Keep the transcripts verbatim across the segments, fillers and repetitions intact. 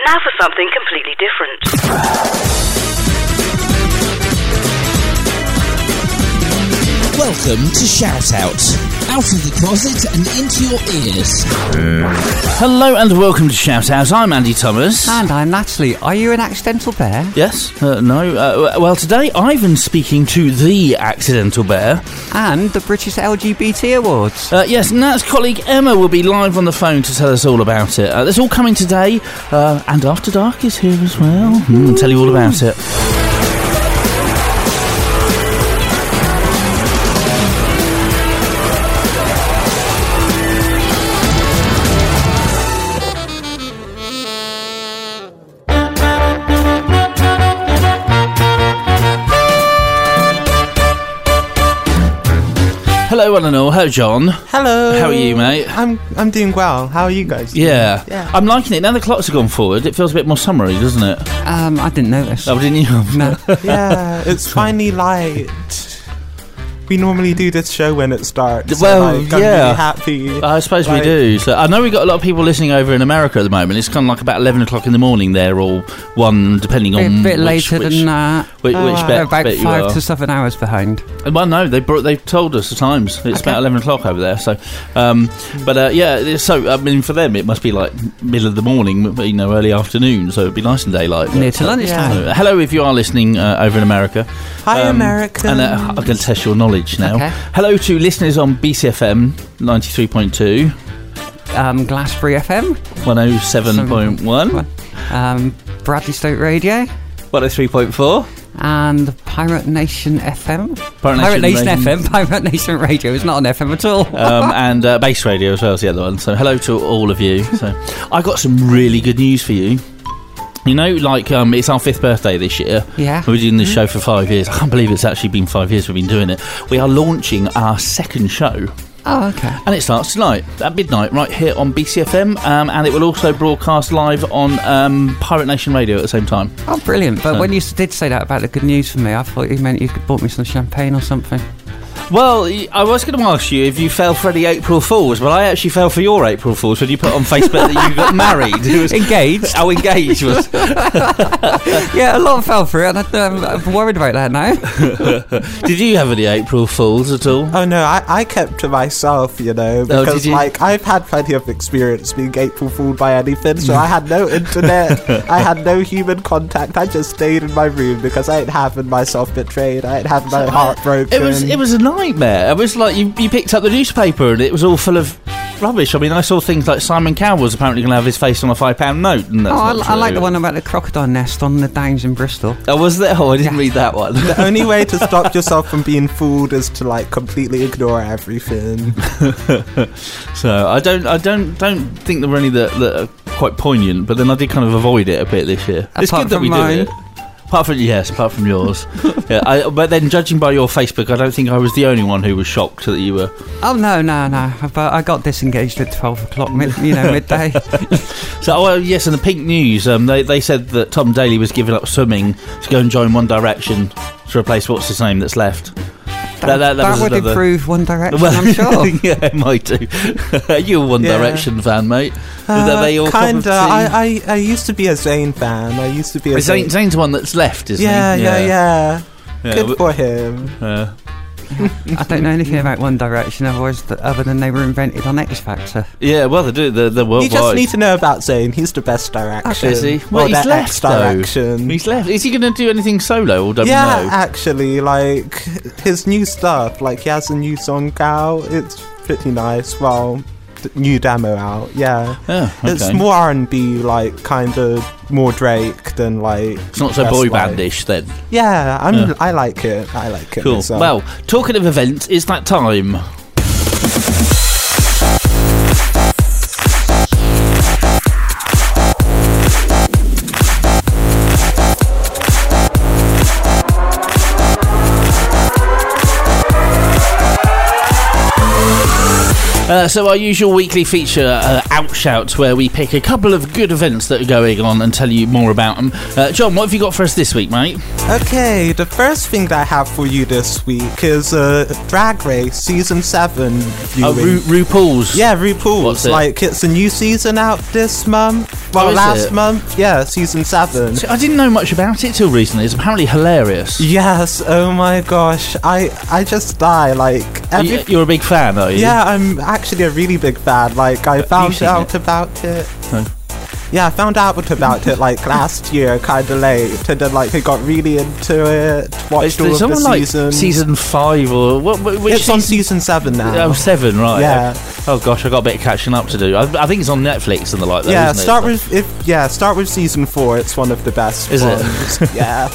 And now for something completely different. Welcome to Shout Out. Out of the closet and into your ears. Hello and welcome to Shout Out. I'm Andy Thomas. And I'm Natalie. Are you an accidental bear? Yes. Uh, no. Uh, well, today Ivan's speaking to the accidental bear. And the British L G B T Awards. Uh, yes, Nat's colleague Emma will be live on the phone to tell us all about it. Uh, that's all coming today. Uh, and After Dark is here as well. Mm, I'll tell you all about it. Hello, one and all. Hello, John. Hello. How are you, mate? I'm I'm doing well. How are you guys doing? Yeah. yeah. I'm liking it. Now the clocks have gone forward, it feels a bit more summery, doesn't it? Um, I didn't notice. Oh, didn't you? No. Yeah, it's finally light. We normally do this show when it starts. Well, so like, I'm yeah. really happy. I suppose like, we do. So I know we've got a lot of people listening over in America at the moment. It's kind of like about eleven o'clock in the morning there, or one, depending on A bit which, later which, than that. Which, Oh, which wow. bit, About bit you five are. to seven hours behind. Well, no, they brought, they told us the times. It's Okay. about eleven o'clock over there. So, um, but uh, yeah. So I mean, for them, it must be like middle of the morning, you know, early afternoon. So it'd be nice and daylight. Near But, to uh, lunchtime. so, hello, if you are listening uh, over in America. Hi, Um, America. And uh, I'm going to test your knowledge now. Okay. Hello to listeners on B C F M ninety-three point two, Um, Glassbury F M. one oh seven point one, Um, Bradley Stoke Radio. one oh three point four. And Pirate Nation F M. Pirate Pirate Nation Nation Radio. F M. Pirate Nation Radio is not an F M at all. um, and uh, Base Radio as well as the other one. So hello to all of you. So I got some really good news for you. You know, like um, it's our fifth birthday this year. Yeah. We've been doing this show for five years. I can't believe it's actually been five years we've been doing it. We are launching our second show. Oh, okay. And it starts tonight at midnight right here on B C F M, um, and it will also broadcast live on um, Pirate Nation Radio at the same time. Oh, brilliant. But So- when you s- did say that about the good news for me, I thought you meant you could bought me some champagne or something. Well, I was going to ask you if you fell for any April Fools, but I actually fell for your April Fools when you put on Facebook that you got married. It was Engaged? Oh, engaged was. Yeah, a lot fell for it, and I, um, I'm worried about that now. Did you have any April Fools at all? Oh no, I, I kept to myself, you know, Oh, because did you? like I've had plenty of experience being April fooled by anything, so I had no internet, I had no human contact. I just stayed in my room because I ain't having myself betrayed, I ain't having my heart broken. It was it was a nightmare. It was like you, you picked up the newspaper and it was all full of rubbish. I mean, I saw things like Simon Cowell was apparently going to have his face on a five pound note. And that's Oh, I, not I like true. the one about the crocodile nest on the Downs in Bristol. Oh, was there? Oh, I didn't Yeah. read that one. The only way to stop yourself from being fooled is to like completely ignore everything. So I don't, I don't, don't think there were any that, that are quite poignant. But then I did kind of avoid it a bit this year. It's Apart good that from we mine. do it. Apart from yes, apart from yours. Yeah, I, but then judging by your Facebook, I don't think I was the only one who was shocked that you were. Oh, no, no, no. But I got disengaged at twelve o'clock, mid, you know, midday. So, oh, well, yes, in the Pink News, um, they they said that Tom Daley was giving up swimming to go and join One Direction to replace what's his name that's left. That, that- that that was would another- improve One Direction, Well, I'm sure. yeah, it might do. You're a One Yeah. Direction fan, mate. Uh, Are they all cup of kinda. tea? I, I I used to be a Zayn fan. I used to be a Zayn, Zayn's one that's left, isn't Yeah, he? yeah, yeah. Yeah, Good w- for him. uh, I don't know anything about One Direction otherwise, th- other than they were invented on X Factor. yeah, well, they do. They're, they're You worldwide. just need to know about Zayn. He's the best direction. Is he? Or Well, he's the left, X though. direction. He's left. Is he going to do anything solo or don't yeah, we know? actually, like his new stuff. Like he has a new song out. It's pretty nice. Well, d- new demo out. Yeah, Oh, okay. it's more R and B, like kind of more Drake than like. It's not so Westlife. boy bandish then. Yeah, I'm. Yeah. I like it. I like it. Cool. myself. Well, talking of events, it's that time. Uh, so our usual weekly feature, uh, Outshout, where we pick a couple of good events that are going on and tell you more about them. Uh, John, what have you got for us this week, mate? Okay, the first thing that I have for you this week is uh, Drag Race Season seven viewing. Oh, Ru- RuPaul's. Yeah, RuPaul's. What's it? Like, it's a new season out this month. Well, Oh, is last it? month. Yeah, Season seven. So I didn't know much about it till recently. It's apparently hilarious. Yes, oh my gosh. I I just die. Like, every... You- You're a big fan, are you? Yeah, I'm actually a really big fan. Like, I Have you found seen out it? about it. No. Yeah, I found out about it like last year, kind of late, and then like I got really into it. Watched all It's of the on like seasons. season five or what? Which It's on season? season seven now. Oh, seven, right? Yeah. Oh gosh, I got a bit of catching up to do. I, I think it's on Netflix and the like. Though, yeah, isn't it? start with if yeah, start with season four. It's one of the best. Is it? ones. Yeah.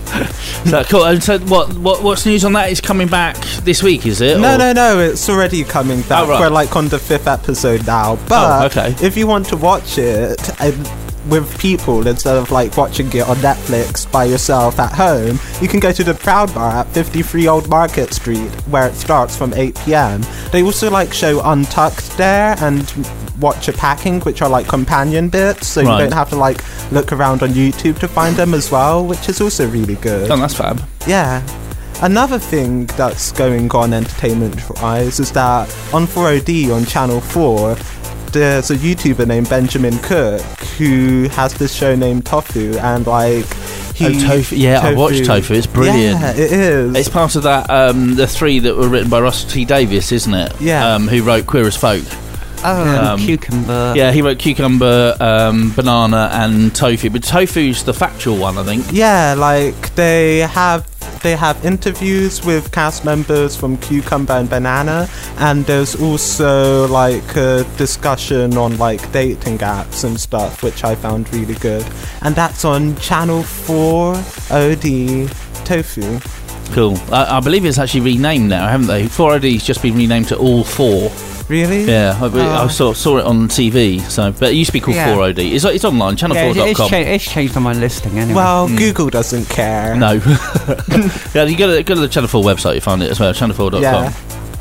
So, cool. And so, what, what? What's news on that? Is coming back this week? Is it? No, or? no, no. It's already coming back. Oh, right. We're like on the fifth episode now. But Oh, okay. if you want to watch it and with people instead of like watching it on Netflix by yourself at home, you can go to the Proud Bar at fifty-three Old Market Street, where it starts from eight p.m. They also like show Untucked there and Watch a Packing, which are like companion bits, so Right. you don't have to like look around on YouTube to find them as well, which is also really good. Oh, that's fab. Yeah. Another thing that's going on entertainment-wise is that on four O D on Channel four, there's a YouTuber named Benjamin Cook who has this show named Tofu, and like he Oh, Tofu. Yeah, I watched Tofu. It's brilliant. Yeah, it is. It's part of that, um, the three that were written by Russell T Davies, isn't it? Yeah. Um, who wrote Queer as Folk. Oh, Um, cucumber. Yeah, he wrote Cucumber, um, Banana, and Tofu. But Tofu's the factual one, I think. Yeah, like they have they have interviews with cast members from Cucumber and Banana, and there's also like a discussion on like dating apps and stuff, which I found really good. And that's on Channel four O D Tofu. Cool. I, I believe it's actually renamed now, haven't they? four O D's just been renamed to All Four. Really? Yeah, I, I Oh. saw, saw it on T V. So, but it used to be called Yeah. four O D. It's, it's online, channel Yeah, four it's, dot it's, com. cha- it's changed on my listing anyway. Well, Google doesn't care. No. Yeah, you go to, go to the Channel four website, you find it as well, channel four dot com. Yeah.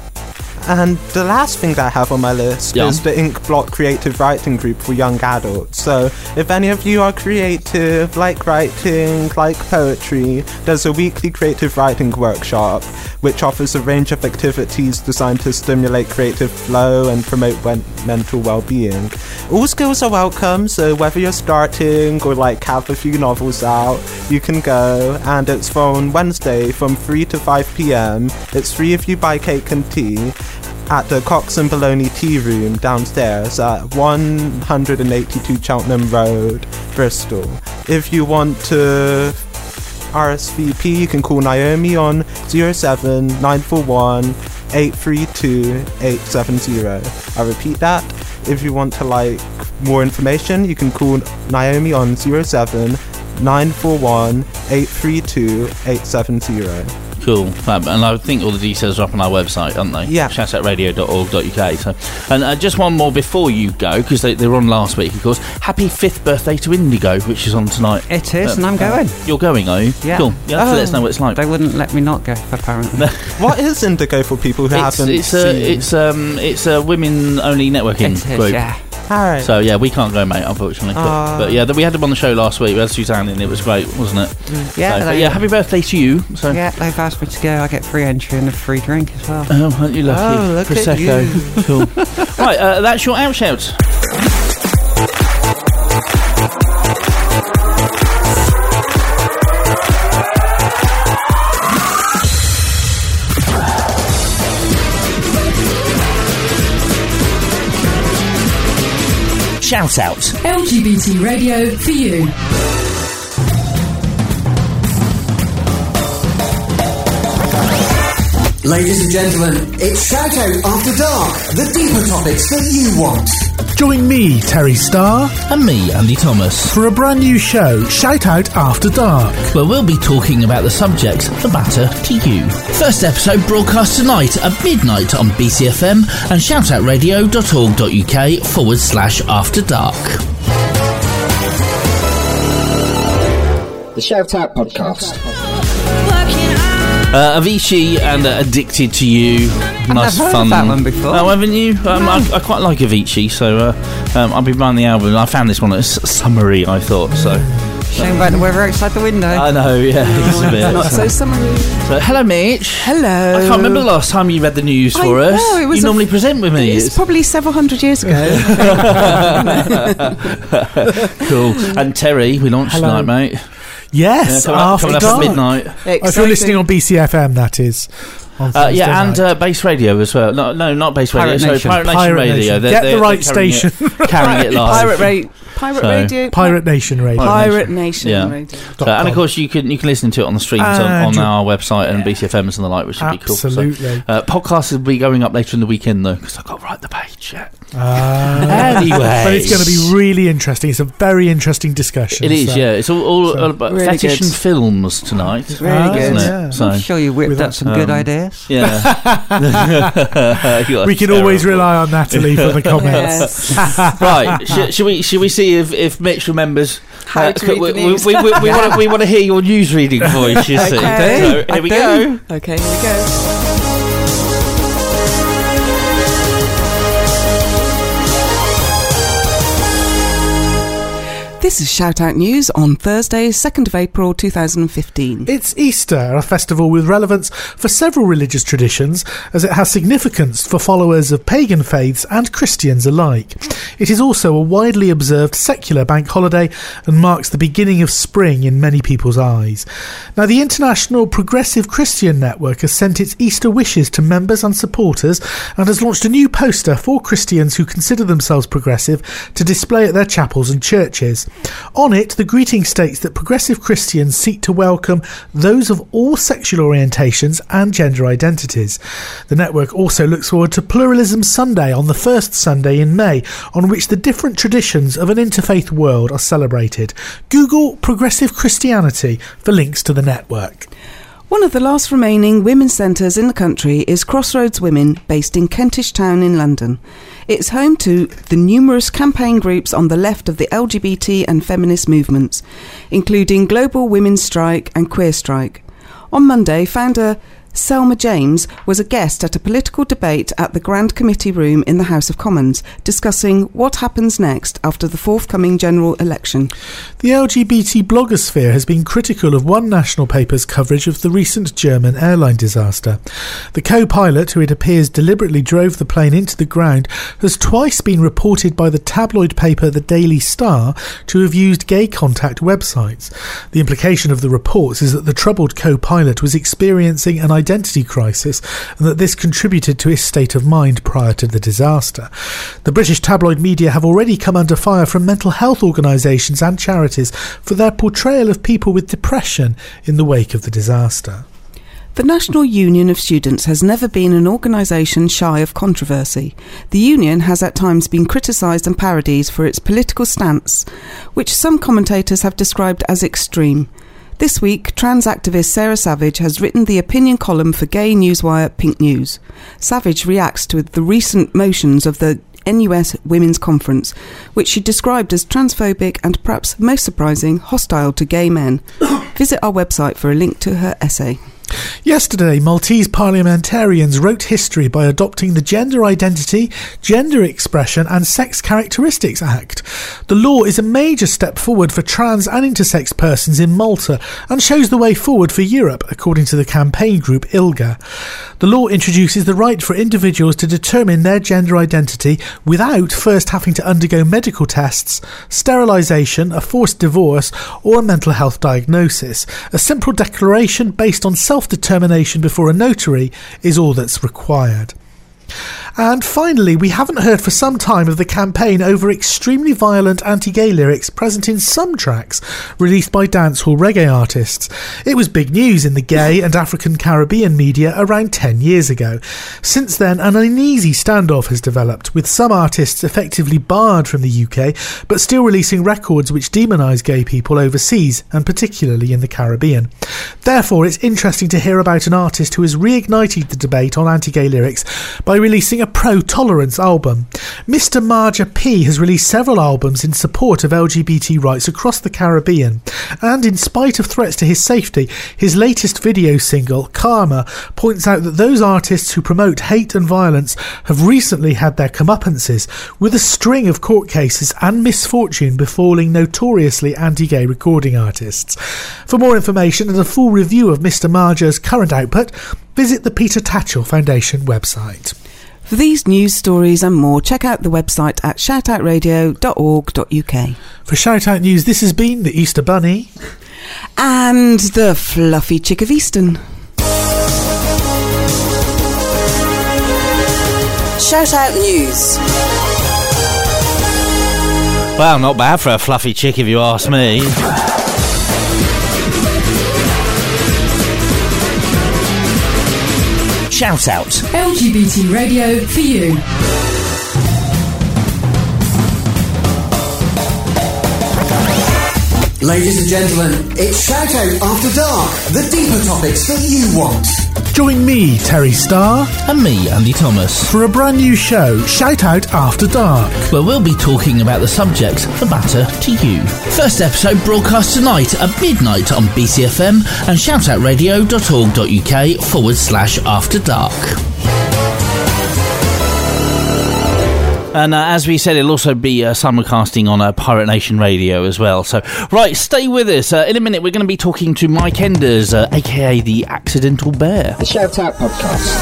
And the last thing that I have on my list Yeah. is the Ink Block Creative Writing Group for young adults. So if any of you are creative, like writing, like poetry, there's a weekly creative writing workshop which offers a range of activities designed to stimulate creative flow and promote wen- mental well-being. All skills are welcome, so whether you're starting or like have a few novels out, you can go, and it's from Wednesday from three to five p.m. It's free if you buy cake and tea at the Cox and Bologna Tea Room downstairs at one eighty-two Cheltenham Road, Bristol. If you want to R S V P, you can call Naomi on zero seven nine four one eight three two eight seven zero. I repeat that. If you want to like more information, you can call Naomi on zero seven nine four one eight three two eight seven zero. Cool, fab. And I think all the details are up on our website, aren't they? Yeah. shoutout radio dot org dot U K. So, and uh, just one more before you go, because they, they were on last week, of course. Happy fifth birthday to Indigo, which is on tonight. it is, Uh, and I'm going. You're going, are you? Yeah. Cool. You have to Oh. let us know what it's like. They wouldn't let me not go, apparently. What is Indigo for people who It's, haven't it's a seen? it's um it's a women only networking It is, group. yeah. Alright. So yeah, we can't go, mate, unfortunately. But, Ah. but yeah, we had them on the show last week. We had Suzanne in. It was great, wasn't it? Yeah, So, but they- yeah. Happy birthday to you. So. Yeah, they've asked me to go. I get free entry and a free drink as well. Oh, aren't you lucky? Oh, look at Prosecco. Cool. Right, uh, that's your outshout. Shout out. L G B T radio for you. Ladies and gentlemen, it's Shout Out After Dark, the deeper topics that you want. Join me, Terry Starr, And me, Andy Thomas. for a brand new show, Shout Out After Dark. Where we'll be talking about the subjects that matter to you. First episode broadcast tonight at midnight on B C F M and shoutout radio dot org dot U K forward slash after dark. The Shout Out Podcast. Working hard. Uh, Avicii and uh, Addicted to You. I've Nice never fun. heard that one before. Oh, haven't you? Um, I, I quite like Avicii, so uh, um, I'll be buying the album. I found this one as summery, I thought, so... Shame about the weather outside the window. I know, yeah, it's a bit. Not so summery. So, hello, Mitch. Hello. I can't remember the last time you read the news I for us. know, it was you a normally f- present with me. It's probably several hundred years ago. Cool. And Terry, we launched Hello. tonight, mate. Yes, Yeah, coming up, after coming up dark. at midnight. Oh, if you're listening on B C F M, that is. On Uh, Thursday yeah, and night. uh, Base Radio as well. No, no, not Base Radio. Pirate Sorry, Nation. Pirate Nation Pirate Radio. Nation. They're, Get they're, the right they're carrying station. It, carrying it live. Pirate Radio. Pirate So- Radio. Pirate Nation Radio. Pirate Nation Yeah. Radio. So, and of course, you can you can listen to it on the streams on, And on you- our website and B C F Ms and the like, which should be cool. Absolutely. So, uh, podcasts will be going up later in the weekend though, because I've got to write the page yet. Ah. Anyway, But it's going to be really interesting. It's a very interesting discussion. It is, so- yeah. It's all, all so- about Really fetish good. and films tonight. Really Ah, good. Isn't it? yeah. So, I'm sure you whipped With up some good um, ideas. yeah. You are We can always terrible. rely on Natalie for the comments. Yes. Right, sh- should we should we see if, if Mitch remembers How to read we, the news. we, we, we, we want to we want to hear your news reading voice. You see, Okay. so I here we do. go. Okay, here we go. This is Shout Out News on Thursday, second of April two thousand fifteen. It's Easter, a festival with relevance for several religious traditions, as it has significance for followers of pagan faiths and Christians alike. It is also a widely observed secular bank holiday and marks the beginning of spring in many people's eyes. Now, the International Progressive Christian Network has sent its Easter wishes to members and supporters and has launched a new poster for Christians who consider themselves progressive to display at their chapels and churches. On it, the greeting states that progressive Christians seek to welcome those of all sexual orientations and gender identities. The network also looks forward to Pluralism Sunday on the first Sunday in May, on which the different traditions of an interfaith world are celebrated. Google Progressive Christianity for links to the network. One of the last remaining women's centres in the country is Crossroads Women, based in Kentish Town in London. It's home to the numerous campaign groups on the left of the L G B T and feminist movements, including Global Women's Strike and Queer Strike. On Monday, founder Selma James was a guest at a political debate at the Grand Committee Room in the House of Commons, discussing what happens next after the forthcoming general election. The L G B T blogosphere has been critical of one national paper's coverage of the recent German airline disaster. The co-pilot, who it appears deliberately drove the plane into the ground, has twice been reported by the tabloid paper The Daily Star to have used gay contact websites. The implication of the reports is that the troubled co-pilot was experiencing an identity crisis and that this contributed to his state of mind prior to the disaster. The British tabloid media have already come under fire from mental health organisations and charities for their portrayal of people with depression in the wake of the disaster. The National Union of Students has never been an organisation shy of controversy. The union has at times been criticised and parodied for its political stance, which some commentators have described as extreme. This week, trans activist Sarah Savage has written the opinion column for gay newswire Pink News. Savage reacts to the recent motions of the N U S Women's Conference, which she described as transphobic and, perhaps most surprising, hostile to gay men. Visit our website for a link to her essay. Yesterday, Maltese parliamentarians wrote history by adopting the Gender Identity, Gender Expression and Sex Characteristics Act. The law is a major step forward for trans and intersex persons in Malta and shows the way forward for Europe, according to the campaign group ILGA. The law introduces the right for individuals to determine their gender identity without first having to undergo medical tests, sterilisation, a forced divorce or a mental health diagnosis. A simple declaration based on self Self-determination before a notary is all that's required. And finally, we haven't heard for some time of the campaign over extremely violent anti-gay lyrics present in some tracks released by dancehall reggae artists. It was big news in the gay and African Caribbean media around ten years ago. Since then, an uneasy standoff has developed, with some artists effectively barred from the U K, but still releasing records which demonise gay people overseas, and particularly in the Caribbean. Therefore, it's interesting to hear about an artist who has reignited the debate on anti-gay lyrics by releasing a pro-tolerance album. Mister Marja P has released several albums in support of L G B T rights across the Caribbean, and in spite of threats to his safety, his latest video single, Karma, points out that those artists who promote hate and violence have recently had their comeuppances, with a string of court cases and misfortune befalling notoriously anti-gay recording artists. For more information and a full review of Mister Marja's current output, visit the Peter Tatchell Foundation website. For these news stories and more, check out the website at shout out radio dot org dot U K. For Shout Out News, this has been the Easter Bunny and the Fluffy Chick of Easton. Shout Out News. Well, not bad for a fluffy chick if you ask me. Shout Out. L G B T radio for you. Ladies and gentlemen, it's Shout Out After Dark, the deeper topics that you want. Join me, Terry Starr, And me, Andy Thomas. for a brand new show, Shout Out After Dark. Where we'll be talking about the subjects that matter to you. First episode broadcast tonight at midnight on B C F M and shout out radio dot org dot U K forward slash after dark. And uh, as we said, it'll also be uh, simulcasting on uh, Pirate Nation Radio as well. So, right, stay with us. Uh, in a minute, we're going to be talking to Mike Enders, uh, a k a the Accidental Bear. The Shout Out Podcast.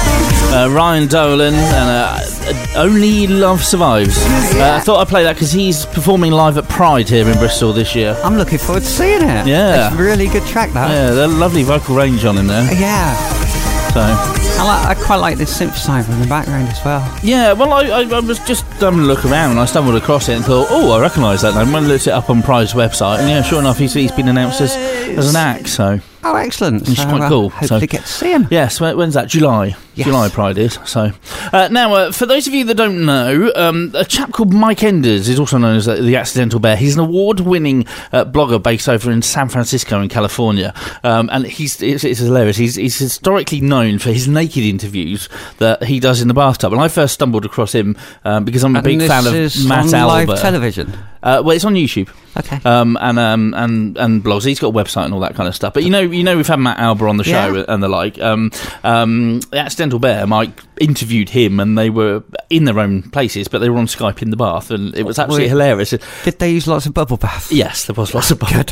Uh, Ryan Dolan, and uh, Only Love Survives. Uh, I thought I'd play that because he's performing live at Pride here in Bristol this year. I'm looking forward to seeing it. Yeah. It's a really good track, that. Yeah, they're lovely vocal range on him there. Yeah. So, I, like, I quite like this synthesizer in the background as well. yeah, well, I, I, I was just having a look around and I stumbled across it and thought, oh, I recognise that name. When I looked it up on Pride's website, and yeah, sure enough, he's, he's been announced as, as an act, so... Oh, excellent. It's so, quite uh, cool. Hopefully So- get to see him. Yes, when- when's that? July. Yes. July Pride is. So, uh, now, uh, for those of you that don't know, um, a chap called Mike Enders is also known as uh, the Accidental Bear. He's an award-winning uh, blogger based over in San Francisco in California, um, and he's it's, it's hilarious. He's, he's historically known for his naked interviews that he does in the bathtub. And I first stumbled across him um, because I'm a And big this fan of is Matt on Albert. live television. Uh, well, it's on YouTube. Okay. Um, and um, and and blogs. He's got a website and all that kind of stuff. But you know, you know, we've had Matt Albert on the show Yeah. and the like. Um, um, the Accidental Bear, Mike interviewed him, and they were in their own places, but they were on Skype in the bath, and it was absolutely Wait. hilarious. Did they use lots of bubble bath? Yes, there was lots of bubble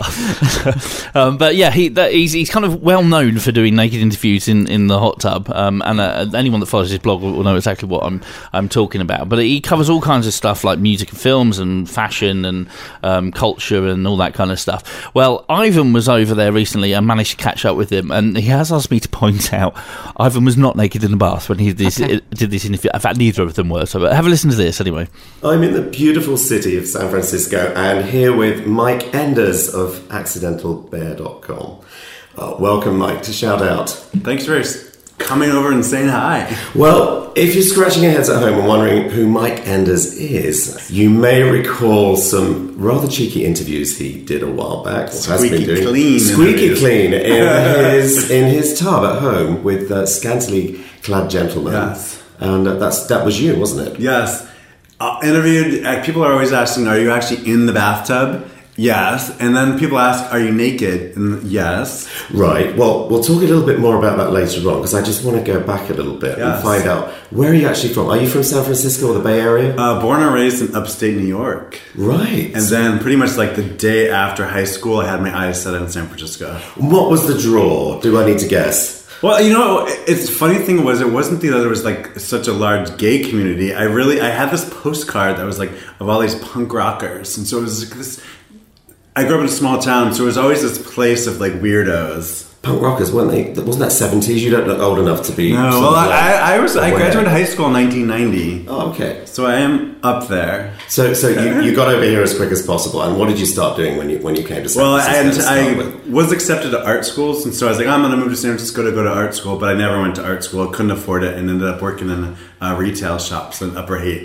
bath. um, but yeah, he that, he's he's kind of well known for doing naked interviews in, in the hot tub. Um, and uh, anyone that follows his blog will, will know exactly what I'm I'm talking about. But he covers all kinds of stuff like music and films and fashion and um, culture and all that kind of stuff. Well, Ivan was over there recently and managed to catch up with him, and he has asked me to point out Ivan was not naked in the bath when he did this, Okay. did this interview. In fact, neither of them were. So have a listen to this anyway. I'm in the beautiful city of San Francisco and here with Mike Enders of accidental bear dot com. Uh, welcome, Mike, to Shout Out. Thanks for coming over and saying hi. Well, if you're scratching your heads at home and wondering who Mike Enders is, you may recall some rather cheeky interviews he did a while back. Or has Squeaky been doing. clean Squeaky interviews. clean in his, in his tub at home with uh, scantily clad gentlemen. Yes. And uh, that's that was you, wasn't it? Yes. Uh, interviewed, uh, people are always asking, are you actually in the bathtub? Yes. And then people ask, are you naked? And yes. Right. Well, we'll talk a little bit more about that later on because I just want to go back a little bit Yes. and find out where are you actually from? Are you from San Francisco or the Bay Area? Uh, born and raised in upstate New York. Right. And then pretty much like the day after high school, I had my eyes set on San Francisco. What was the draw? Do I need to guess? Well, you know, it's the funny thing was it wasn't that there was like such a large gay community. I really I had this postcard that was like of all these punk rockers, and so it was like this. I grew up in a small town, so it was always this place of like weirdos. Punk rockers, weren't they? Wasn't that seventies? You don't look old enough to be. No, sort well, of like I, I was I aware. graduated high school in nineteen ninety. Oh, okay. So I am up there. So, so you, you got over here as quick as possible. And what did you start doing when you when you came to San Well, Francisco? and to start I with? was accepted to art schools, and so I was like, I'm going to move to San Francisco to go to art school, but I never went to art school. I couldn't afford it, and ended up working in uh, retail shops in Upper Haight.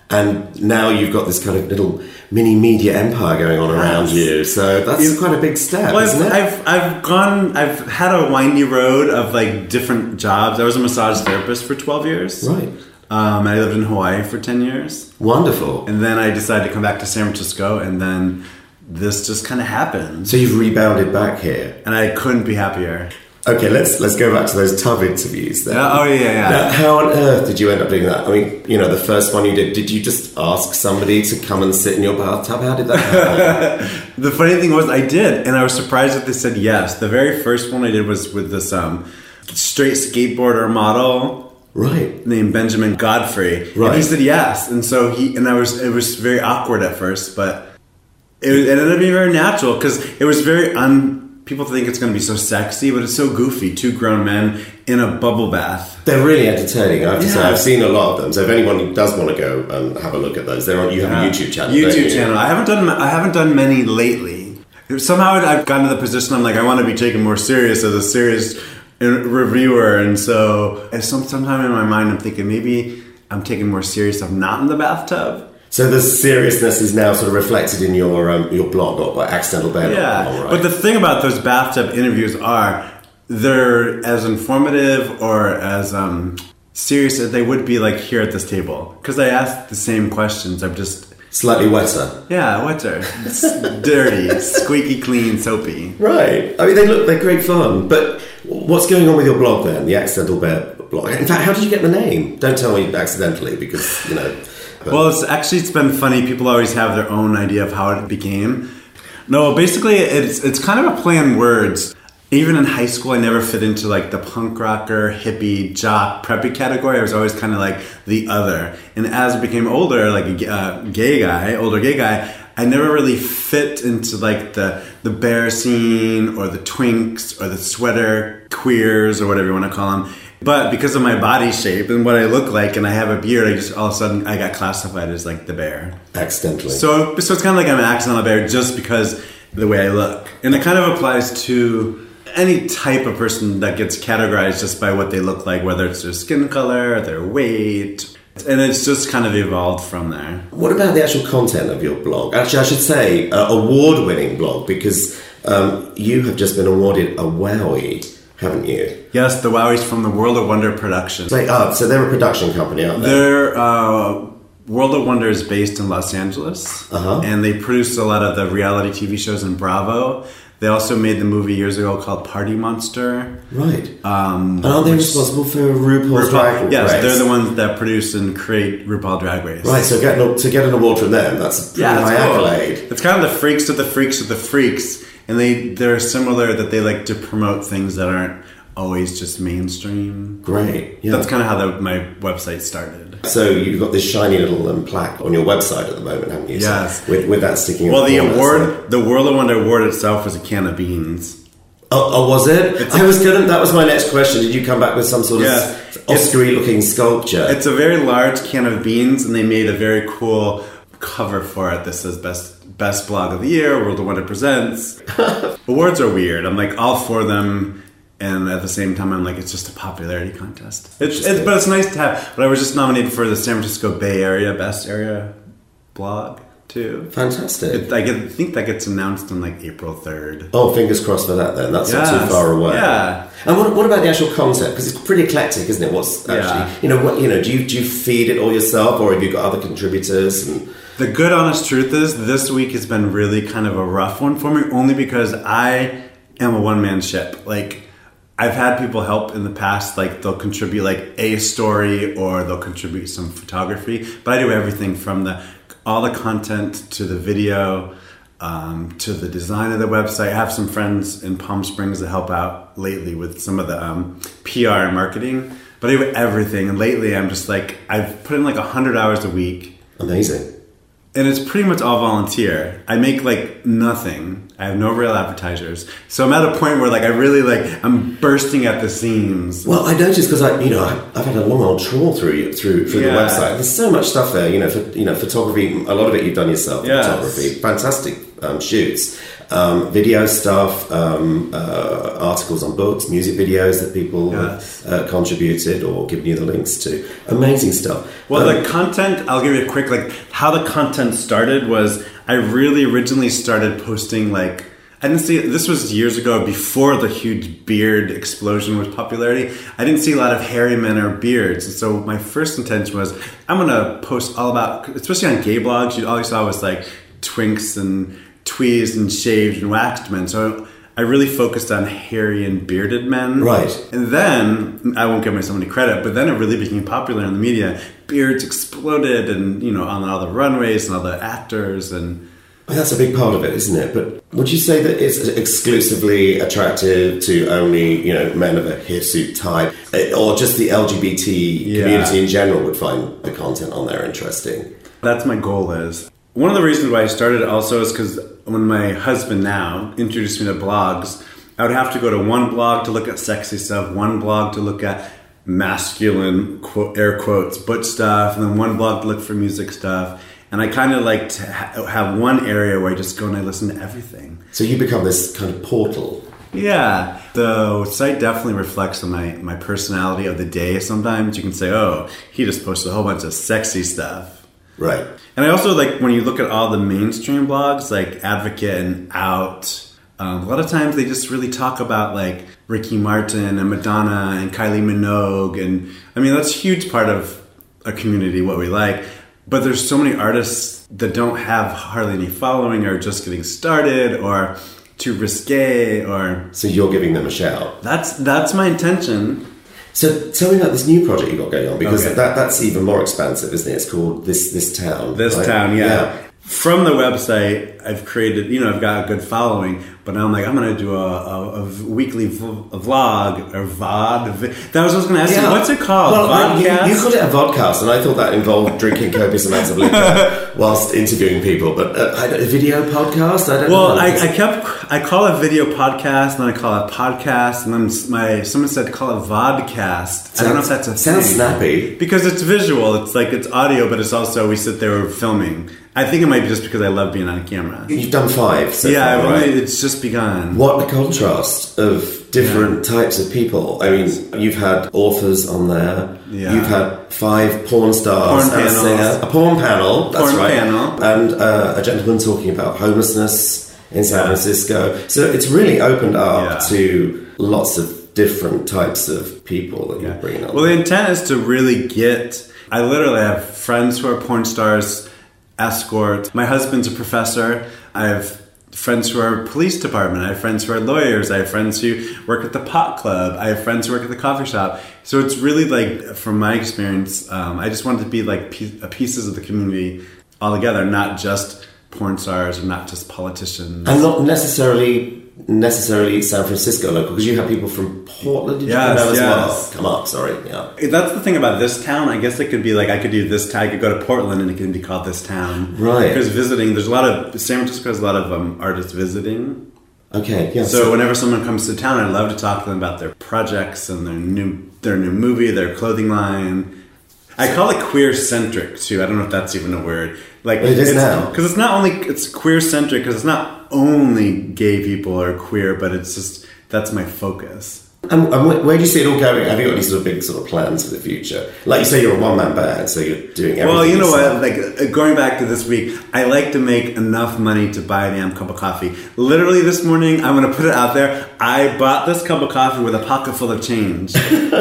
and now you've got this kind of little mini media empire going on around you. So that's You- quite a big step, Well, isn't I've, it? I've I've gone. I've had a windy road of like different jobs. I was a massage therapist for twelve years. Right. Um, I lived in Hawaii for ten years, Wonderful. and then I decided to come back to San Francisco, and then this just kind of happened. So you've rebounded back here. And I couldn't be happier. Okay, let's let's go back to those tub interviews then. Yeah, oh yeah, yeah. Now, how on earth did you end up doing that? I mean, you know, the first one you did, did you just ask somebody to come and sit in your bathtub? How did that happen? The funny thing was, I did, and I was surprised that they said yes. The very first one I did was with this um, straight skateboarder model. Right. Named Benjamin Godfrey. Right. And he said yes. And so he, and I was, it was very awkward at first, but it, was, it ended up being very natural because it was very un, people think it's going to be so sexy, but it's so goofy. Two grown men in a bubble bath. They're really entertaining, I have to Yeah. say. I've seen a lot of them. So if anyone does want to go and have a look at those, they're on, you have Yeah. a YouTube channel. don't YouTube you? channel. I haven't done, I haven't done many lately. Somehow I've gotten to the position I'm like, I want to be taken more serious as a serious reviewer, and so and some, sometime in my mind I'm thinking maybe I'm taking more serious. I'm not in the bathtub. So the seriousness is now sort of reflected in your um, your blog, or like Accidental Bear. Yeah, right? but the thing about those bathtub interviews are they're as informative or as um, serious as they would be like here at this table because I ask the same questions. I'm just slightly wetter. Yeah, wetter. It's dirty, squeaky clean, soapy. Right. I mean, they look they're great fun. But what's going on with your blog then, the Accidental Bear blog? In fact, how did you get the name? Don't tell me accidentally, because you know. But Well, it's actually it's been funny. People always have their own idea of how it became. No, basically, it's it's kind of a play on words. Even in high school, I never fit into like the punk rocker, hippie, jock, preppy category. I was always kind of like the other. And as I became older, like a uh, gay guy, older gay guy, I never really fit into like the the bear scene or the twinks or the sweater queers or whatever you want to call them. But because of my body shape and what I look like, and I have a beard, I just all of a sudden I got classified as like the bear. Accidentally. So, so it's kind of like I'm an accidental bear just because of the way I look, and it kind of applies to any type of person that gets categorized just by what they look like, whether it's their skin color, their weight, and it's just kind of evolved from there. What about the actual content of your blog? Actually, I should say uh, award-winning blog, because um, you have just been awarded a Wowie, haven't you? Yes, the Wowies from the World of Wonder Productions. Like, oh, so they're a production company, aren't they? They're uh, World of Wonder is based in Los Angeles, Uh-huh. and they produce a lot of the reality T V shows in Bravo. They also made the movie years ago called Party Monster. Right. Um, and aren't they which- responsible for RuPaul's RuPaul, Drag Race? yes, they're the ones that produce and create RuPaul Drag Race. Right, so get, to get an award from them, that's a pretty Yeah, high it's cool. accolade. It's kind of the freaks of the freaks of the freaks, and they they're similar that they like to promote things that aren't always just mainstream. Great. Yeah. That's kind of how the, my website started. So you've got this shiny little um, plaque on your website at the moment, haven't you? So Yes. with, with that sticking in Well, the corner, award, the World of Wonder award itself was a can of beans. Oh, oh, was it? I was gonna. That was my next question. Did you come back with some sort Yeah. of Oscar-y looking sculpture? It's a very large can of beans, and they made a very cool cover for it that says "Best Best Blog of the Year." World of Wonder presents. Awards are weird. I'm like all for them, and at the same time, I'm like it's just a popularity contest. It's, it's but it's nice to have. But I was just nominated for the San Francisco Bay Area Best Area Blog too. Fantastic. It, I, get, I think that gets announced on like April third. Oh, fingers crossed for that then. That's not Yes. too far away. Yeah. And what, what about the actual content? Because it's pretty eclectic, isn't it? What's actually, Yeah. you know, what you know? Do you do you feed it all yourself, or have you got other contributors? And The good honest truth is this week has been really kind of a rough one for me, only because I am a one-man ship. Like, I've had people help in the past, like they'll contribute like a story or they'll contribute some photography, but I do everything from the all the content to the video um, to the design of the website. I have some friends in Palm Springs that help out lately with some of the um, P R and marketing, but I do everything. And lately I'm just like, I've put in like one hundred hours a week. Amazing. And it's pretty much all volunteer. I make like nothing. I have no real advertisers. So I'm at a point where like I really like I'm bursting at the seams. Well, I noticed because I, you know, I- I've had a long old trawl through you, through through Yeah. the website. There's so much stuff there. You know, for, you know, photography. A lot of it you've done yourself. Yes. Photography, fantastic um, shoots. um, video stuff, um, uh, articles on books, music videos that people Yes. have uh, contributed or given you the links to. Amazing stuff. Well, Um, the content, I'll give you a quick, like, how the content started was I really originally started posting, like, I didn't see, this was years ago before the huge beard explosion was popularity. I didn't see a lot of hairy men or beards. And so my first intention was, I'm going to post all about, especially on gay blogs, you all you saw was like twinks and tweezed and shaved and waxed men. So I really focused on hairy and bearded men. Right. And then, I won't give myself any credit, but then it really became popular in the media. Beards exploded and, you know, on all the runways and all the actors and... Well, that's a big part of it, isn't it? But would you say that it's exclusively attractive to only, you know, men of a hirsute type, or just the L G B T Yeah. community in general would find the content on there interesting? That's my goal is. One of the reasons why I started also is because when my husband now introduced me to blogs, I would have to go to one blog to look at sexy stuff, one blog to look at masculine, quote, air quotes, butch stuff, and then one blog to look for music stuff. And I kind of like to ha- have one area where I just go and I listen to everything. So you become this kind of portal. Yeah, the site definitely reflects on my, my personality of the day. Sometimes you can say, oh, he just posted a whole bunch of sexy stuff. Right. And I also like when you look at all the mainstream blogs, like Advocate and Out, um, a lot of times they just really talk about like Ricky Martin and Madonna and Kylie Minogue. And I mean, that's a huge part of a community, what we like. But there's so many artists that don't have hardly any following or just getting started or too risque or... So you're giving them a shout. That's that's my intention. So tell me about this new project you've got going on, because Okay. that that's even more expansive, isn't it? It's called This This Town. This right? town, yeah. From the website, I've created, you know, I've got a good following, but now I'm like, I'm going to do a, a, a weekly v- a vlog, or V O D. That was what I was going to ask Yeah. you, what's it called? Well, I- Vodcast? you, you called it a vodcast, and I thought that involved drinking copious amounts of liquor whilst interviewing people. But uh, I don't- a video podcast? I don't Well, know. I, I kept, I call it video podcast, and then I call it podcast, and then my someone said call it vodcast. I don't know if that's a Sounds thing. snappy. Because it's visual, it's like it's audio, but it's also, we sit there filming. I think it might be just because I love being on camera. You've done five so yeah, far, I've right? only, it's just begun. What a contrast of different types of people. I mean, you've had authors on there. Yeah. You've had five porn stars Porn and a panels. singer. A porn panel, that's Porn right. panel. And uh, a gentleman talking about homelessness in San Francisco. So it's really opened up Yeah. to lots of different types of people that you're bringing on. Well, the intent is to really get... I literally have friends who are porn stars, escorts. My husband's a professor. I have friends who are police department. I have friends who are lawyers. I have friends who work at the pot club. I have friends who work at the coffee shop. So it's really like, from my experience, um, I just wanted to be like pie- pieces of the community all together, not just porn stars or not just politicians. And not necessarily necessarily San Francisco local, because you have people from Portland. Did you Yes, come out as yes. well? Come up, sorry. Yeah. That's the thing about this town. I guess it could be like, I could do this town. I could go to Portland and it can be called this town. Right. Because visiting, there's a lot of, San Francisco has a lot of um, artists visiting. Okay, yeah. So whenever someone comes to town, I love to talk to them about their projects and their new their new movie, their clothing line. I call it queer centric too. I don't know if that's even a word. Like It is it's, now. because it's not only it's queer centric because it's not only gay people are queer, but it's just that's my focus. And, and where, where do you see it all going? Have you got any sort of big sort of plans for the future? Like you say, you're a one-man band, so you're doing everything. Well, you know yourself. what? Like uh, going back to this week, I like to make enough money to buy a damn cup of coffee. Literally this morning, I'm going to put it out there. I bought this cup of coffee with a pocket full of change.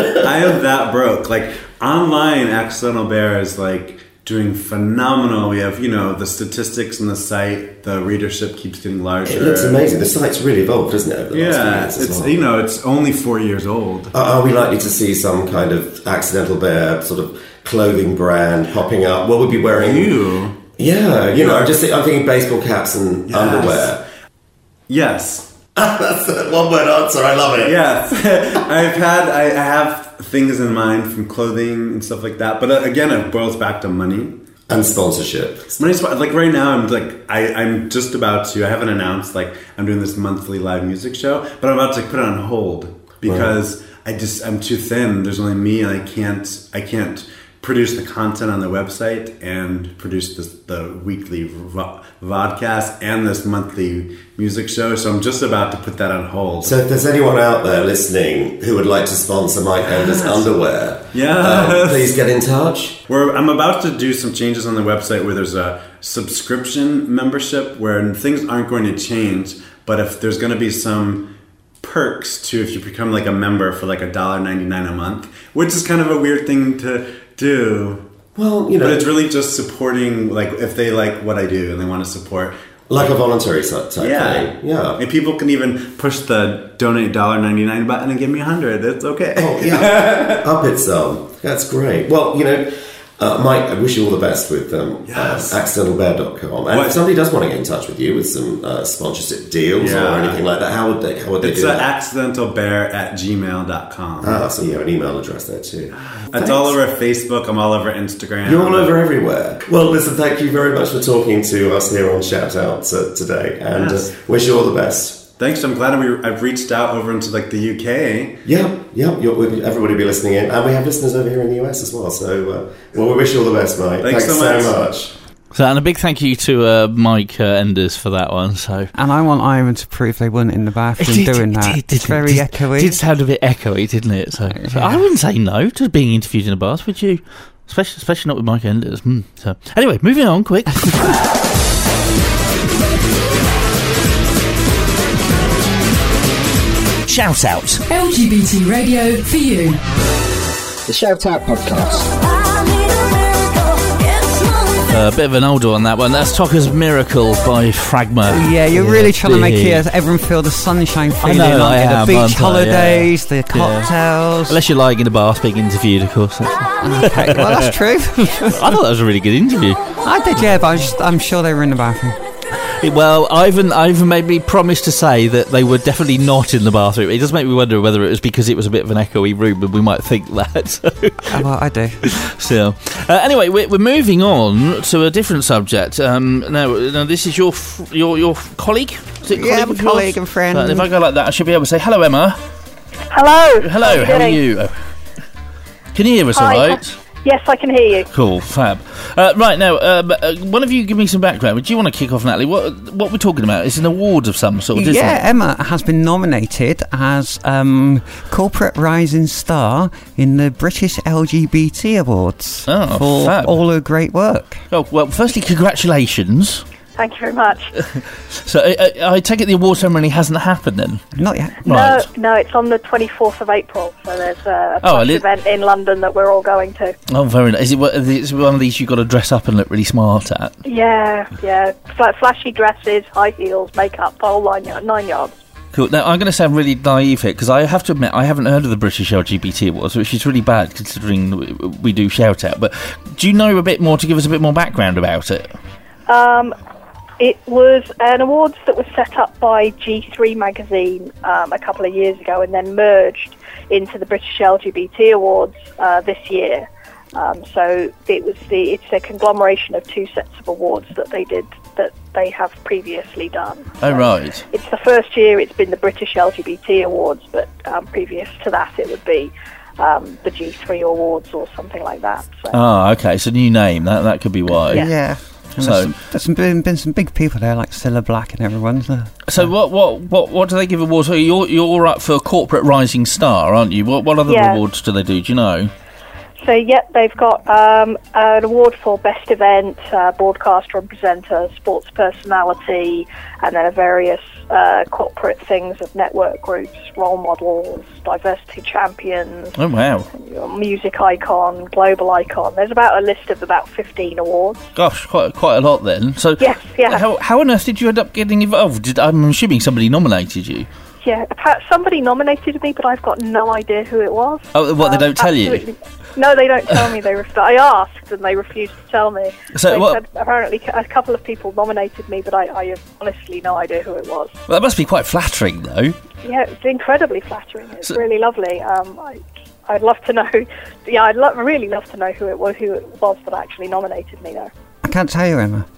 I am that broke. Like online, Accidental Bear is like doing phenomenal. We have, you know, the statistics on the site. The readership keeps getting larger. It looks amazing. The site's really evolved, isn't it? Over the last few Yeah, years as it's well. you know, it's only four years old. Are, are we likely to see some kind of Accidental Bear sort of clothing brand popping up? What would be wearing? You? Yeah, you know, I'm just think, I'm thinking baseball caps and Yes. underwear. Yes. That's a one-word answer. I love it. Yes, I've had I, I have things in mind from clothing and stuff like that. But uh, again, it boils back to money and sponsorship. Money, like right now, I'm like I, I'm just about to. I haven't announced like I'm doing this monthly live music show, but I'm about to put it on hold because I just I'm too thin. There's only me, and I can't I can't produce the content on the website and produce this, the weekly vo- vodcast and this monthly music show. So I'm just about to put that on hold. So if there's anyone out there listening who would like to sponsor Mike Enders underwear, yes. um, please get in touch. We're, I'm about to do some changes on the website where there's a subscription membership where things aren't going to change, but if there's going to be some perks to if you become like a member for like a dollar ninety-nine a month, which is kind of a weird thing to do. Well, you know, but it's really just supporting, like if they like what I do and they want to support, like a voluntary type yeah. thing. Yeah, and people can even push the donate one dollar ninety-nine button and give me a hundred. It's okay. Oh yeah, up it some. That's great. Well, you know. Uh, Mike, I wish you all the best with um, yes. uh, accidental bear dot com. And what? if somebody does want to get in touch with you with some uh, sponsorship deals yeah. or anything like that, how would they, how would they it's do uh, that? accidental bear at gmail dot com. Ah, so you have an email address there too. It's Thanks. all over Facebook. I'm all over Instagram. You're all over everywhere. Well, listen, thank you very much for talking to us here on Shout Out uh, today. And yes. uh, wish you all the best. Thanks. I'm glad we, I've reached out over into like the U K. Yeah, yeah. You're, everybody will be listening in, and we have listeners over here in the U S as well. So, uh, well, we wish you all the best, Mike. Thanks, Thanks so, so much. much. So, and a big thank you to uh, Mike uh, Enders for that one. So, and I want Ivan to prove they weren't in the bathroom did, doing that. It did, it's very did, echoey. It did sound a bit echoey, didn't it? So, yeah. so I wouldn't say no to being interviewed in a bath, would you? Especially, especially not with Mike Enders. Mm, so, anyway, moving on, quick. Shout Out. L G B T radio for you. The Shout Out podcast. A uh, bit of an older on that one. That's Tokka's Miracle by Fragma. Yeah, you're yeah, really trying to make it, everyone feel the sunshine feeling. I know, I am, the beach holidays, yeah. the cocktails. Yeah. Unless you're lying in a bath being interviewed, of course. Okay, well, that's true. I thought that was a really good interview. I did, yeah, but I just, I'm sure they were in the bathroom. Well, Ivan, Ivan made me promise to say that they were definitely not in the bathroom. It does make me wonder whether it was because it was a bit of an echoey room, and we might think that. So. Oh, well, I do. So, uh, anyway, we're, we're moving on to a different subject. Um, now, now, this is your f- your your colleague. Is it yeah, colleague, colleague and friend. Uh, and if I go like that, I should be able to say hello, Emma. Hello. Hello. How, how are you? Can you hear us? Hi. All right. Yes, I can hear you. Cool, fab. Uh, right, now, uh, uh, one of you give me some background. Do you want to kick off, Natalie? What what we're talking about? It's an award of some sort, isn't yeah, it? Emma has been nominated as um, Corporate Rising Star in the British L G B T Awards oh, for fab. all her great work. Oh, well, firstly, congratulations. Thank you very much. So, uh, I take it the award ceremony hasn't happened then? Not yet. Right. No, no, it's on the twenty-fourth of April, so there's a Oh, li- event in London that we're all going to. Oh, very nice. Is it, is it one of these you've got to dress up and look really smart at? Yeah, yeah. Fl- flashy dresses, high heels, makeup, the whole nine, y- nine yards. Cool. Now, I'm going to sound really naive here, because I have to admit, I haven't heard of the British L G B T Awards, which is really bad, considering we do Shout Out. But do you know a bit more, to give us a bit more background about it? Um... It was an awards that was set up by G three magazine um, a couple of years ago and then merged into the British L G B T Awards uh, this year. Um, so it was the it's a conglomeration of two sets of awards that they did that they have previously done. So oh, right. It's the first year it's been the British L G B T Awards, but um, previous to that it would be um, the G three Awards or something like that. So. Oh, okay. It's a new name. That that could be why. Yeah. yeah. So, there's, some, there's some, been, been some big people there, like Cilla Black and everyone. So, so what, what, what, what do they give awards for? You're, you're up for Corporate Rising Star, aren't you? What, what other yeah. awards do they do? Do you know? So, yeah, they've got um, an award for Best Event, uh, Broadcaster and Presenter, Sports Personality, and then various uh, corporate things of network groups, role models, diversity champions. Oh, wow. Music icon, global icon. There's about a list of about fifteen awards. Gosh, quite quite a lot then. So, yes, yeah. How, how on earth did you end up getting involved? Did, I'm assuming somebody nominated you. Yeah, somebody nominated me, but I've got no idea who it was. Oh, what, they don't tell absolutely. you? No, they don't tell me. They ref- I asked, and they refused to tell me. So they what? said apparently a couple of people nominated me, but I, I have honestly no idea who it was. Well, that must be quite flattering, though. Yeah, it's incredibly flattering. It's so, really lovely. Um, I, I'd love to know. Yeah, I'd lo- really love to know who it was. Who it was that actually nominated me, though. I can't tell you, Emma.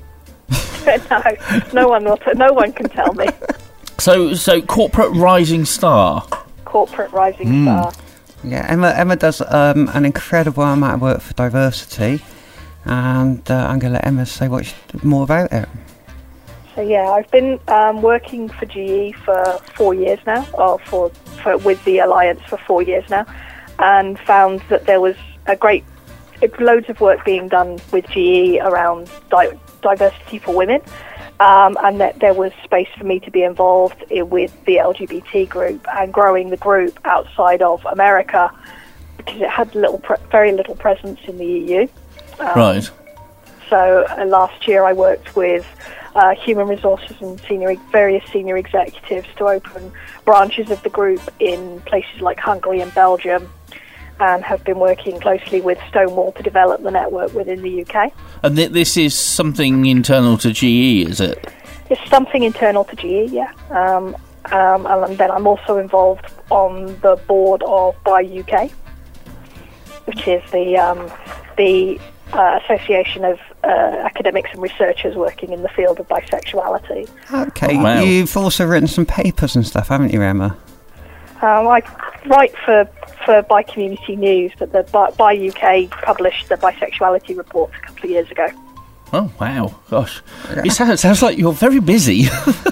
no, no one will. T- no one can tell me. So, so Corporate Rising Star. Corporate Rising mm. Star. Yeah, Emma Emma does um, an incredible amount of work for diversity, and uh, I'm going to let Emma say what she, more about it. So yeah, I've been um, working for G E for four years now, or for, for with the Alliance for four years now, and found that there was a great, loads of work being done with G E around di- diversity for women, um, and that there was space for me to be involved in, with the L G B T group and growing the group outside of America, because it had little, pre- very little presence in the E U. Um, right. So uh, last year I worked with uh, human resources and senior various senior executives to open branches of the group in places like Hungary and Belgium, and have been working closely with Stonewall to develop the network within the U K. And th- this is something internal to G E, is it? It's something internal to G E, yeah. Um, um, and then I'm also involved on the board of Bi U K, which is the um, the uh, association of uh, academics and researchers working in the field of bisexuality. Okay, Oh, wow. You've also written some papers and stuff, haven't you, Emma? Um, I write for for Bi Community News, but the Bi, Bi U K published the bisexuality report a couple of years ago. Oh, wow. Gosh. It sounds, sounds like you're very busy.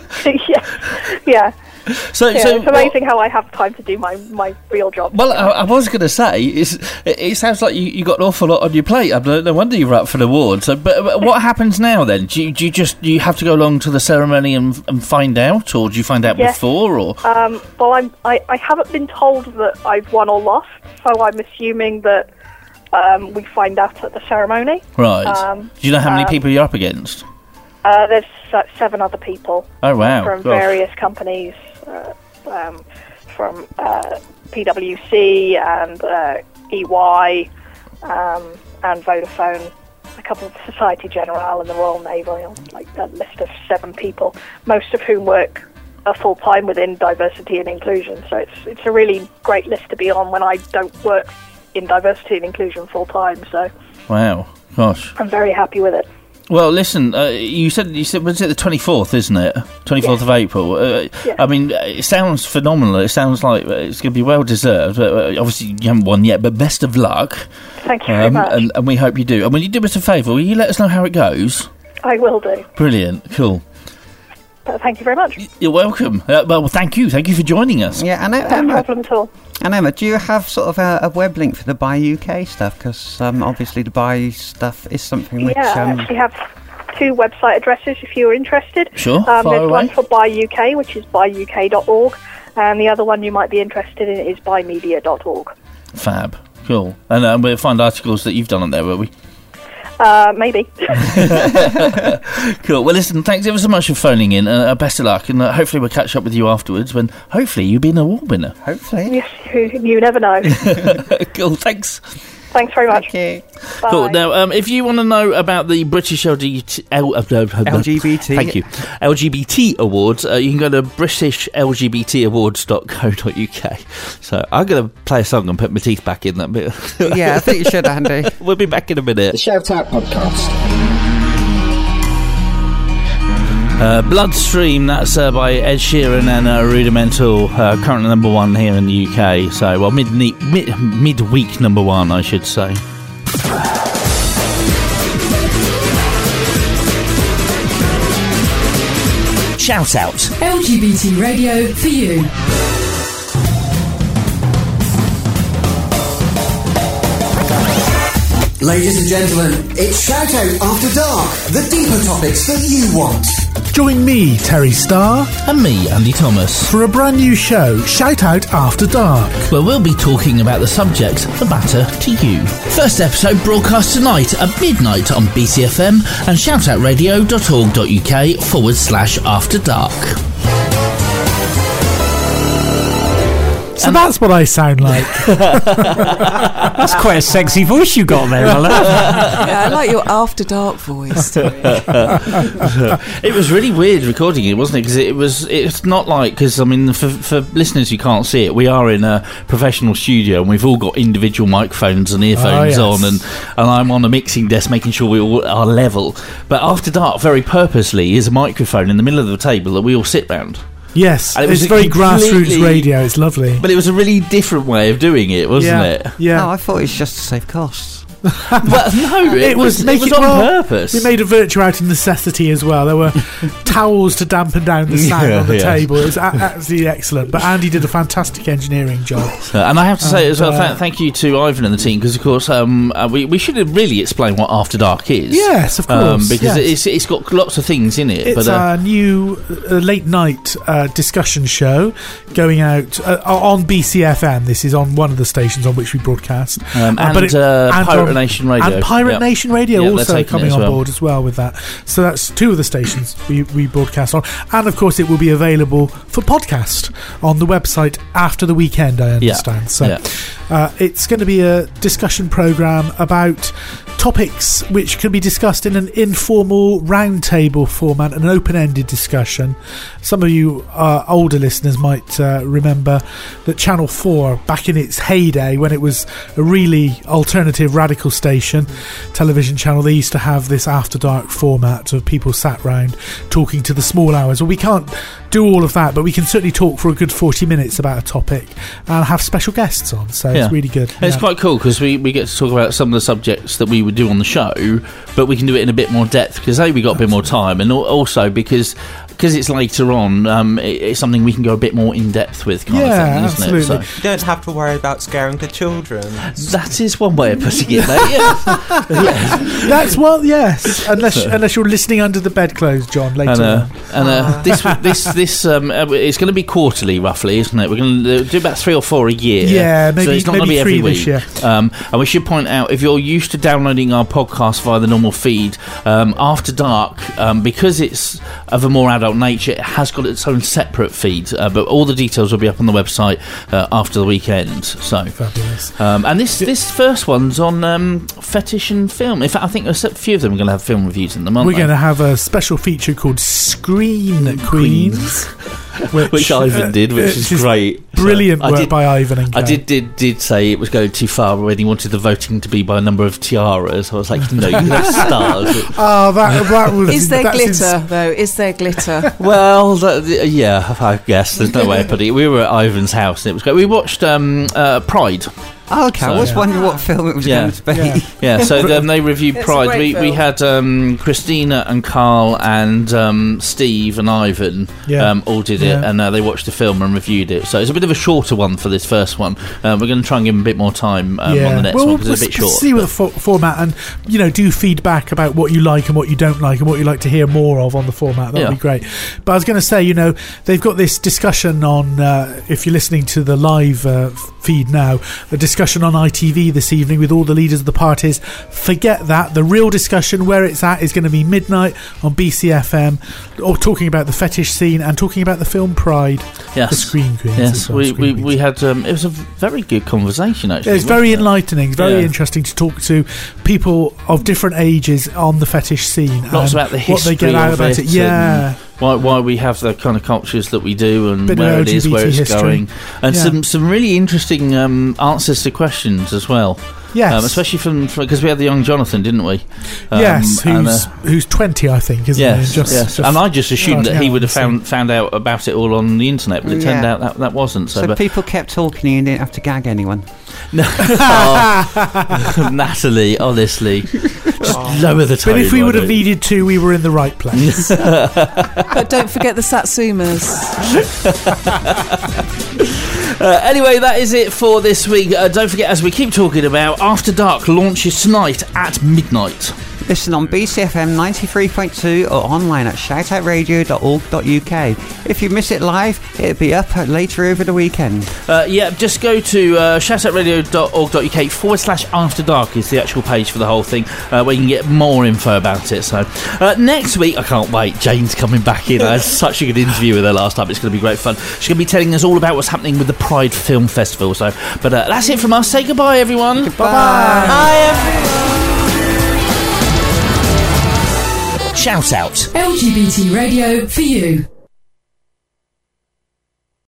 yeah, yeah. So, yeah, so it's amazing how I have time to do my, my real job. Well, I, I was going to say, it's, it, it sounds like you, you got an awful lot on your plate. I don't, no wonder you're up for the award. So, but, but what happens now then? Do you, do you just do you have to go along to the ceremony and, and find out, or do you find out Yes. before? Or Um, well, I'm, I, I haven't been told that I've won or lost, so I'm assuming that um, we find out at the ceremony. right? Um, do you know how many um, people you're up against? Uh, there's uh, seven other people Oh wow! from Gosh. various companies, uh, um, from uh, P W C and uh, E Y um, and Vodafone, a couple of Societe Generale and the Royal Navy, like a list of seven people, most of whom work uh, full time within diversity and inclusion. So it's it's a really great list to be on when I don't work in diversity and inclusion full time. So Wow! Gosh. I'm very happy with it. Well, listen. Uh, you said you said was it the twenty-fourth, isn't it? twenty-fourth of April. Uh, Yeah. I mean, it sounds phenomenal. It sounds like it's going to be well deserved. Uh, obviously, you haven't won yet, but best of luck. Thank you very much. And, and we hope you do. And when you do us a favour, will you let us know how it goes? I will do. Brilliant. Cool. But thank you very much. You're welcome. Uh, well, thank you. Thank you for joining us. Yeah, and No Emma, problem at all. and Emma, do you have sort of a, a web link for the Bi U K stuff? Because um, obviously the Bi stuff is something which... Yeah, I um, actually have two website addresses if you're interested. Sure, Um, fire there's away. one for Bi U K, which is bi u k dot org, and the other one you might be interested in is bi media dot org. Fab. Cool. And uh, we'll find articles that you've done on there, will we? Uh, maybe. Cool. Well, listen, thanks ever so much for phoning in. Uh, best of luck, and uh, hopefully we'll catch up with you afterwards when hopefully you'll be an award winner. Hopefully. Yes, you, you never know. Cool. Thanks. Thanks very much. Okay. Bye. Cool. Now, um, if you want to know about the British L G B T, L, uh, uh, L G B T. thank you, L G B T Awards, uh, you can go to british l g b t awards dot co dot u k. So I'm going to play a song and put my teeth back in that bit. Yeah, I think you should, Andy. We'll be back in a minute. The Shout Out Podcast. Uh, Bloodstream, that's uh, by Ed Sheeran and uh, Rudimental, uh, currently number one here in the U K. So, well, mid mid midweek number one, I should say. Shout Out. L G B T radio for you. Ladies and gentlemen, it's Shout Out After Dark, the deeper topics that you want. Join me, Terry Starr, And me, Andy Thomas, for a brand new show, Shout Out After Dark. where we'll be talking about the subjects that matter to you. First episode broadcast tonight at midnight on B C F M and shoutoutradio dot org dot u k forward slash after dark. So that's what I sound like. That's quite a sexy voice you got there, Ella. Yeah, I like your after dark voice. It was really weird recording it, wasn't it? Because it was. It's not like because I mean, for for listeners who can't see it, we are in a professional studio and we've all got individual microphones and earphones Oh, yes. on, and and I'm on a mixing desk making sure we all are level. But After Dark, very purposely, is a microphone in the middle of the table that we all sit round. Yes, And it it's was a very grassroots completely- radio. It's lovely. But it was a really different way of doing it, wasn't Yeah. it? Yeah. No, I thought it was just to save costs. Well, no, it, was, make it was it- on well, purpose. We made a virtue out of necessity as well. There were towels to dampen down the sound Yeah, on the yeah. table. It was a- absolutely excellent. But Andy did a fantastic engineering job. Uh, and I have to say And, as well, uh, th- thank you to Ivan and the team, because of course um, uh, we, we should really explain what After Dark is. Yes, of course, Um, because yes. it's it's got lots of things in it. It's but uh, a new uh, late night uh, discussion show going out uh, on B C F M. This is on one of the stations on which we broadcast. Um, Uh, and, uh, and Pirate on- Nation Radio. And Pirate Yep. Nation Radio Yeah, they're also taking it coming as on well. board as well with that. So that's two of the stations we, we broadcast on. And of course, it will be available for podcast on the website after the weekend, I understand. So Yeah. uh, it's going to be a discussion programme about topics which can be discussed in an informal roundtable format, an open-ended discussion. Some of you uh, older listeners might uh, remember that Channel four, back in its heyday, when it was a really alternative radical station, television channel, they used to have this after dark format of people sat round talking to the small hours. Well, we can't do all of that, but we can certainly talk for a good forty minutes about a topic and have special guests on, so Yeah. it's really good. It's Yeah. quite cool because we, we get to talk about some of the subjects that we would do on the show, but we can do it in a bit more depth because A, we got a bit more time, and al- also because because it's later on, um, it, it's something we can go a bit more in depth with, kind Yeah, of thing, isn't absolutely. it? So You don't have to worry about scaring the children. that is one way of putting it, mate. Yeah. yeah. That's well, yes. Unless unless you're listening under the bedclothes, John. Later, And, uh, on. and uh, this this this um, uh, it's going to be quarterly, roughly, isn't it? We're going to do about three or four a year. Yeah, so maybe- it's not going to maybe be every three this week. Um, and we should point out, if you're used to downloading our podcast via the normal feed, um, After Dark, um, because it's of a more adult nature, it has got its own separate feed. Uh, but all the details will be up on the website uh, after the weekend. So fabulous. Um, and this this first one's on um, fetish and film. In fact, I think a few of them are going to have film reviews in them, aren't We're they? going to have a special feature called Screen Queens, which, which Ivan uh, did, which it's is great. Brilliant So I work did- by Ivan and I Co. did, did did say it was going too far when he wanted the voting to be by a number of tiaras. I was like, no, you can have stars. Oh, that, that was. Is there that's glitter, ins- though? Is there glitter? Well, that, yeah, I guess there's no way of putting it. We were at Ivan's house and it was great. We watched um, uh, Pride. Oh, okay, So- I was Yeah. wondering what film it was Yeah. going to be. Yeah. Yeah, so um, they reviewed It's a Pride. great We we film. had um, Christina and Carl and um, Steve and Ivan Yeah. um, all did it, Yeah. and uh, they watched the film and reviewed it. So it's a bit of a shorter one for this first one. Uh, we're going to try and give them a bit more time um, on the next well, one because it's a bit we'll short. see with the fo- format, and you know, do feedback about what you like and what you don't like, and what you like to hear more of on the format. That'd Yeah. be great. But I was going to say, you know, they've got this discussion on. Uh, if you're listening to the live uh, feed now, a discussion on I T V this evening with all the leaders of the parties. Forget that. The real discussion, where it's at, is going to be midnight on B C F M, or talking about the fetish scene and talking about the film Pride. Yes. The Screen Queens. Yes, as well, we, Screen we, Queens. we had. Um, it was a very good conversation, actually. It's very wasn't it? enlightening, very Yeah. interesting to talk to people of different ages on the fetish scene. Lots and about the history what they get out of about it. it. Yeah. and Why, why we have the kind of cultures that we do and Bit of where it is, where L G B T it's history. going. And Yeah. some, some really interesting um, answers to questions as well. Yes. Um, especially from because we had the young Jonathan, didn't we? Um, yes, and, who's uh, who's twenty, I think, isn't he? Yes, Just, yes. just and I just assumed that starting he out would have on the found found out about it all on the internet, but it turned Yeah. out that that wasn't so. So but, people kept talking and you didn't have to gag anyone. Oh, Natalie, honestly, just lower the tone. But if we why would have don't you? needed to, we were in the right place. But don't forget the Satsumas. Uh, anyway, that is it for this week. Uh, don't forget, as we keep talking about, After Dark launches tonight at midnight. Listen on B C F M ninety-three point two or online at shoutout radio dot org dot U K. If you miss it live, it'll be up later over the weekend. Uh, yeah, just go to uh, shoutout radio dot org dot U K forward slash After Dark is the actual page for the whole thing, uh, where you can get more info about it. So uh, next week, I can't wait. Jane's coming back in. I had such a good interview with her last time. It's going to be great fun. She's going to be telling us all about what's happening with the Pride Film Festival. So, but uh, that's it from us. Say goodbye, everyone. Bye. Bye, everyone. Shout out. L G B T radio for you.